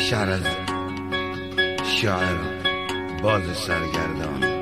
شعر از شاعر باز سرگردان.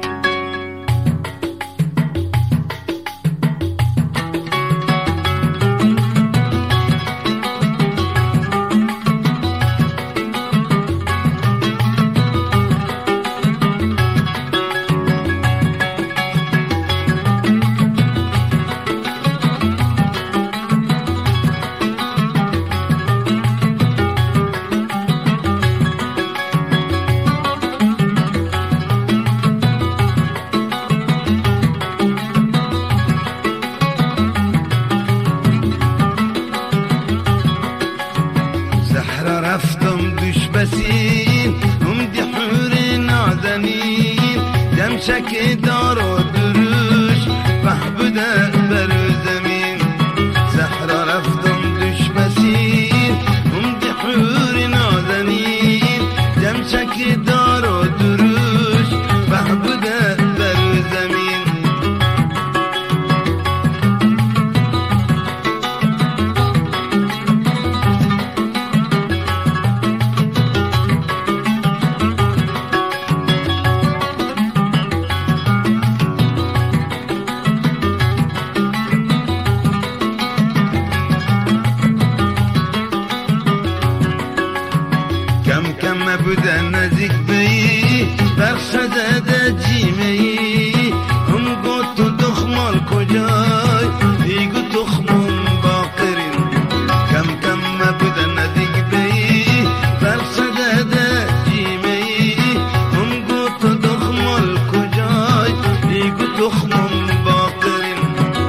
رفتم دوش بسین هم دی حور نازنین دمشک دار و دروش بهبوده بر زمین. زهرا رفتم دوش بسین هم دی حور نازنین دمشک دار و دروش بهبوده بر زمین. کم بوده نزدیک بی برخزه ده جیمهی هم گوتو دخمال کجای ایگو تخمون باقرین. کم بوده نزدیک بی برخزه ده جیمهی هم گوتو دخمال کجای ایگو تخمون باقرین.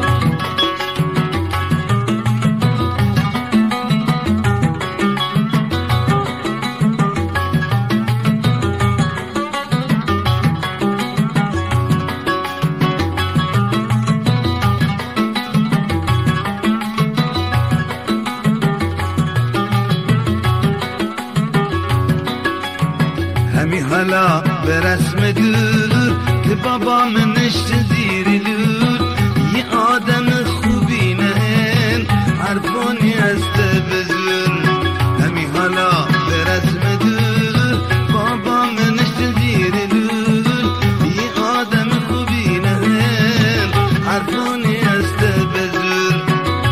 همی حالا به رسم دور که بابا منشت زیر لور یه آدم خوبی نهن حرفانی است بزرگ. همی حالا به رسم دور بابا منشت زیر لور یه آدم خوبی نهن حرفانی است بزرگ.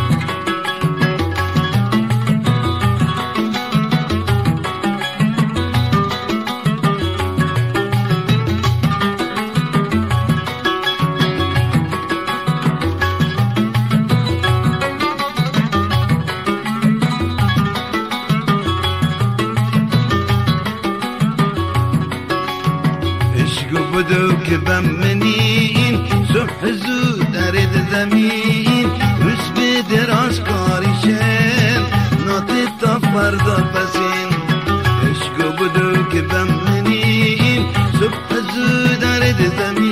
عشق بدو که بم منین صبح زود درد زمین روز به دراز کاریشن ناتی تا فردا پسین. عشق بدو که بم منین صبح زود درد زمین